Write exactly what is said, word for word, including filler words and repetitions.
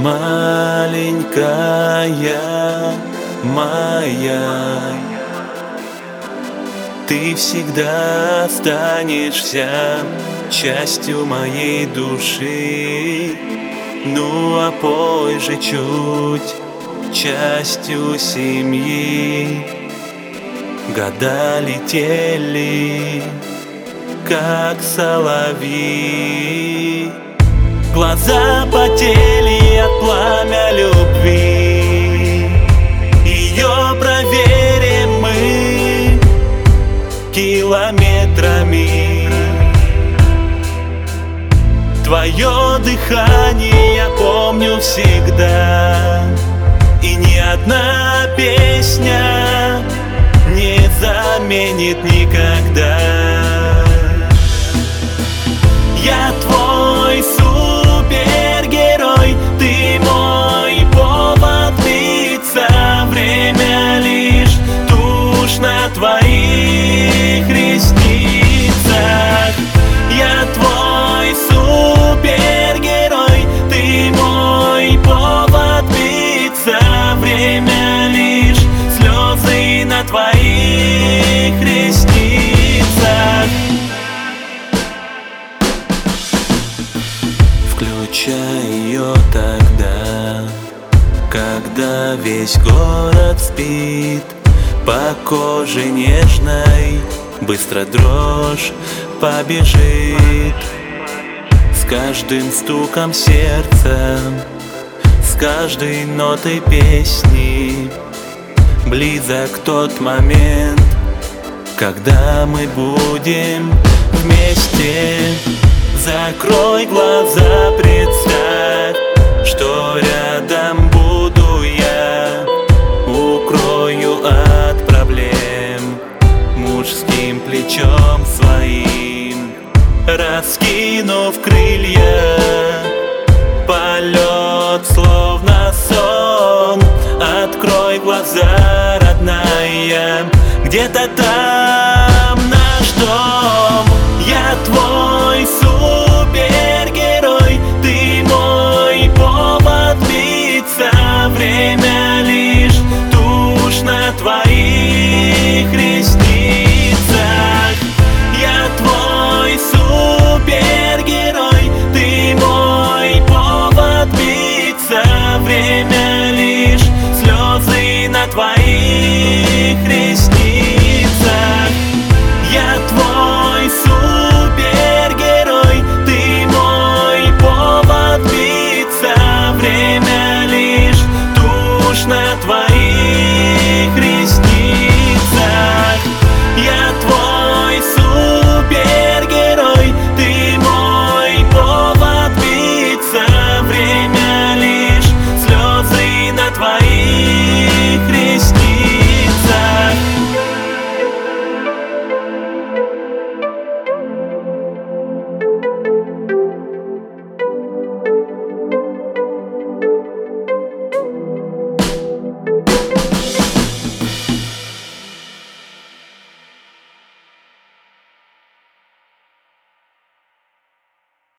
Маленькая моя, ты всегда останешься частью моей души, ну а позже чуть частью семьи. Года летели, как соловьи, глаза потели от пламя любви. Ее проверим мы километрами. Твое дыхание я помню всегда, и ни одна песня не заменит никогда. Я твой супергерой, ты мой повод биться. Время лишь тушь на твоих ресницах. Я твой супергерой, ты мой повод биться. Время лишь слезы на твоих ресницах. Включай ее тогда, когда весь город спит. По коже нежной быстро дрожь побежит. С каждым стуком сердца, с каждой нотой песни близок тот момент, когда мы будем вместе. Закрой глаза, представь, что рядом буду я. Укрою от проблем мужским плечом своим. Раскинув крылья, полет словно сон. Открой глаза, родная, где-то там наш дом. Я твой супергерой, ты мой повод биться. Время лишь тушь на твоих ресницах. Я твой супергерой, ты мой повод биться. Время лишь слезы на твоих ресницах.